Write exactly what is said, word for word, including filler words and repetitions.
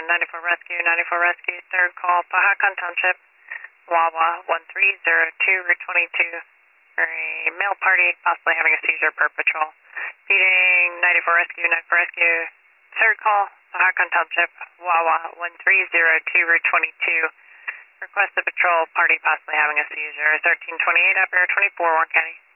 ninety-four Rescue, ninety-four Rescue, third call, Pahakan Township, Wawa, one three zero two, Route twenty-two, for a male party possibly having a seizure per patrol. Feeding ninety-four Rescue, ninety-four Rescue, third call, Pahakan Township, Wawa, one three zero two, Route twenty-two, request the patrol party possibly having a seizure, thirteen twenty-eight, Operator twenty-four, Warren County.